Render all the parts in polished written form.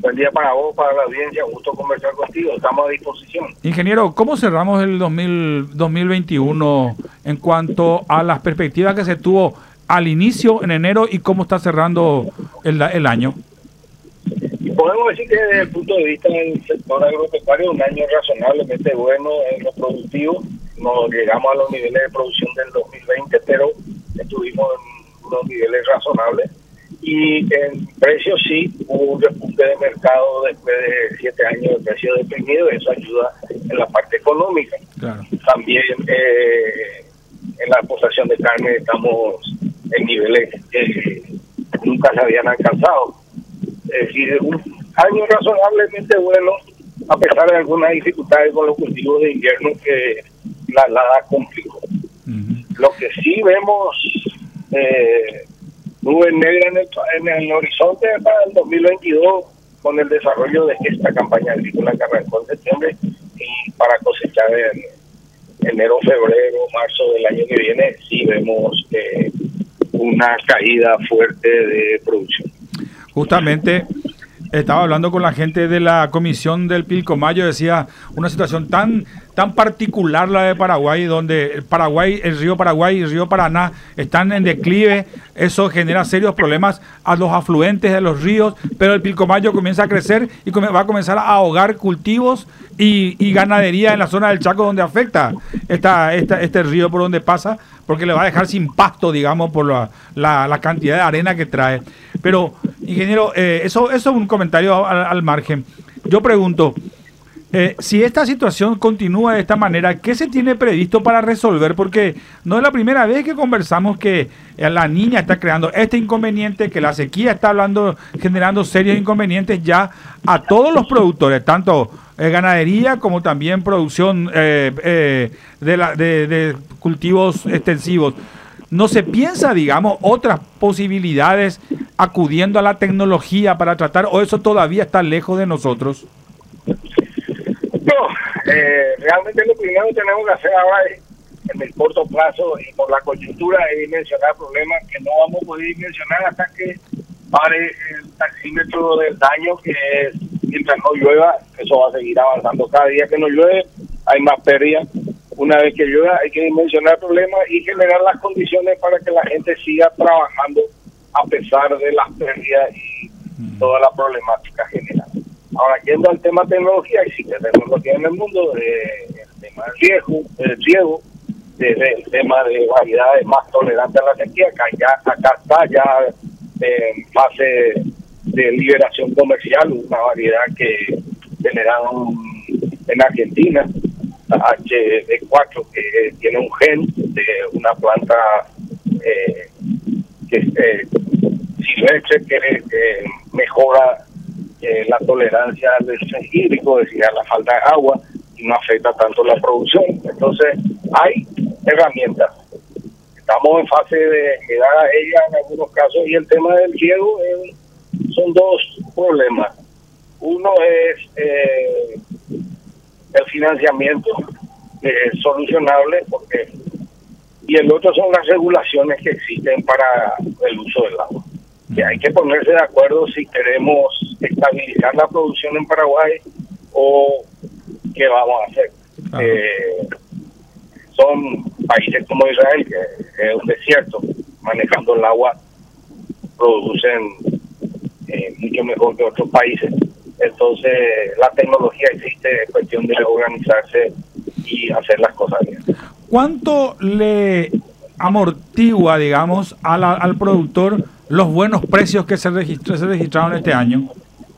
Buen día para vos, para la audiencia, un gusto conversar contigo, estamos a disposición. Ingeniero, ¿cómo cerramos el 2021 en cuanto a las perspectivas que se tuvo al inicio en enero y cómo está cerrando el año? Y podemos decir que desde el punto de vista del sector agropecuario, un año razonablemente bueno en lo productivo. No llegamos a los niveles de producción del 2020, pero estuvimos en unos niveles razonables. Y en precios sí hubo un repunte de mercado después de 7 años de precio deprimido, eso ayuda en la parte económica. Claro. También en la exportación de carne estamos en niveles que nunca se habían alcanzado. Es decir, un año razonablemente bueno, a pesar de algunas dificultades con los cultivos de invierno que la helada complicó. Lo que sí vemos nube negra en el horizonte para el 2022 con el desarrollo de esta campaña agrícola que arrancó en septiembre y para cosechar en enero, febrero, marzo del año que viene sí vemos una caída fuerte de producción. Justamente estaba hablando con la gente de la comisión del Pilcomayo, decía una situación tan particular la de Paraguay, donde el río Paraguay y el río Paraná están en declive. Eso genera serios problemas a los afluentes de los ríos, pero el Pilcomayo comienza a crecer y va a comenzar a ahogar cultivos y ganadería en la zona del Chaco, donde afecta este río por donde pasa, porque le va a dejar sin pasto, digamos, por la cantidad de arena que trae. Pero, ingeniero, eso es un comentario al margen. Yo pregunto, si esta situación continúa de esta manera, ¿qué se tiene previsto para resolver? Porque no es la primera vez que conversamos que la Niña está creando este inconveniente, que la sequía está generando serios inconvenientes ya a todos los productores, tanto ganadería como también producción de cultivos extensivos. ¿No se piensa, digamos, otras posibilidades acudiendo a la tecnología para tratar, o eso todavía está lejos de nosotros? No, realmente lo primero que tenemos que hacer ahora es, en el corto plazo y por la coyuntura, es dimensionar problemas que no vamos a poder dimensionar hasta que pare el taxímetro del daño, que es mientras no llueva. Eso va a seguir avanzando. Cada día que no llueve hay más pérdidas. Una vez que llueva hay que dimensionar problemas y generar las condiciones para que la gente siga trabajando a pesar de las pérdidas y toda la problemática general. Ahora, yendo al tema tecnología, existe tecnología en el mundo, el tema del riego, el tema de variedades más tolerantes a la sequía, que acá está ya en fase de liberación comercial, una variedad que generaron en Argentina, HD4, que tiene un gen de una planta silvestre que mejora la tolerancia al déficit hídrico, es decir, a la falta de agua, y no afecta tanto la producción. Entonces, hay herramientas. Estamos en fase de llegar a ella en algunos casos, y el tema del riego son dos problemas. Uno es el financiamiento, solucionable, y el otro son las regulaciones que existen para el uso del agua. Que hay que ponerse de acuerdo si queremos estabilizar la producción en Paraguay o qué vamos a hacer. Son países como Israel, que es un desierto, manejando el agua, producen mucho mejor que otros países. Entonces, la tecnología existe, es cuestión de organizarse y hacer las cosas bien. ¿Cuánto le amortigua, digamos, al productor los buenos precios que se registraron este año?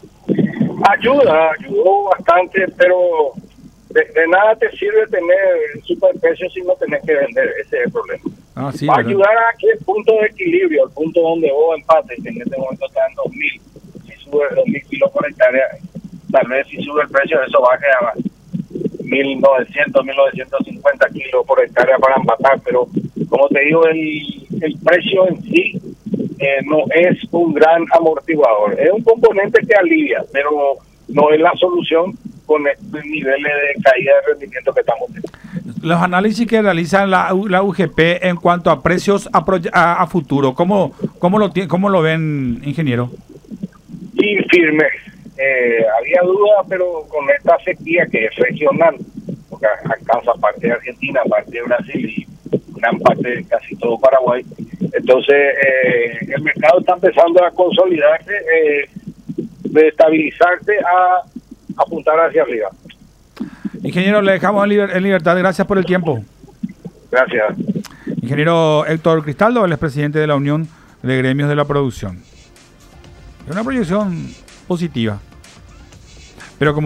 Ayudó bastante, pero de nada te sirve tener superprecios si no tenés que vender. Ese es el problema. Sí, va a ayudar a que el punto de equilibrio, el punto donde vos empates, que en este momento está en 2.000, si sube 2.000 kilos por hectárea, tal vez si sube el precio, eso va a quedar 1.900, 1.950 kilos por hectárea para empatar, pero como te digo, el precio en sí no es un gran amortiguador. Es un componente que alivia, pero no es la solución con estos niveles de caída de rendimiento que estamos teniendo. Los análisis que realiza la UGP en cuanto a precios a futuro, ¿cómo lo ven, ingeniero? Y firme. había duda, pero con esta sequía que es regional, porque alcanza parte de Argentina, parte de Brasil y gran parte de casi todo Paraguay, entonces el mercado está empezando a consolidarse, de estabilizarse a apuntar hacia arriba. Ingeniero, le dejamos en libertad. Gracias por el tiempo. Gracias. Ingeniero Héctor Cristaldo, el expresidente de la Unión de Gremios de la Producción. Es una proyección positiva. Pero como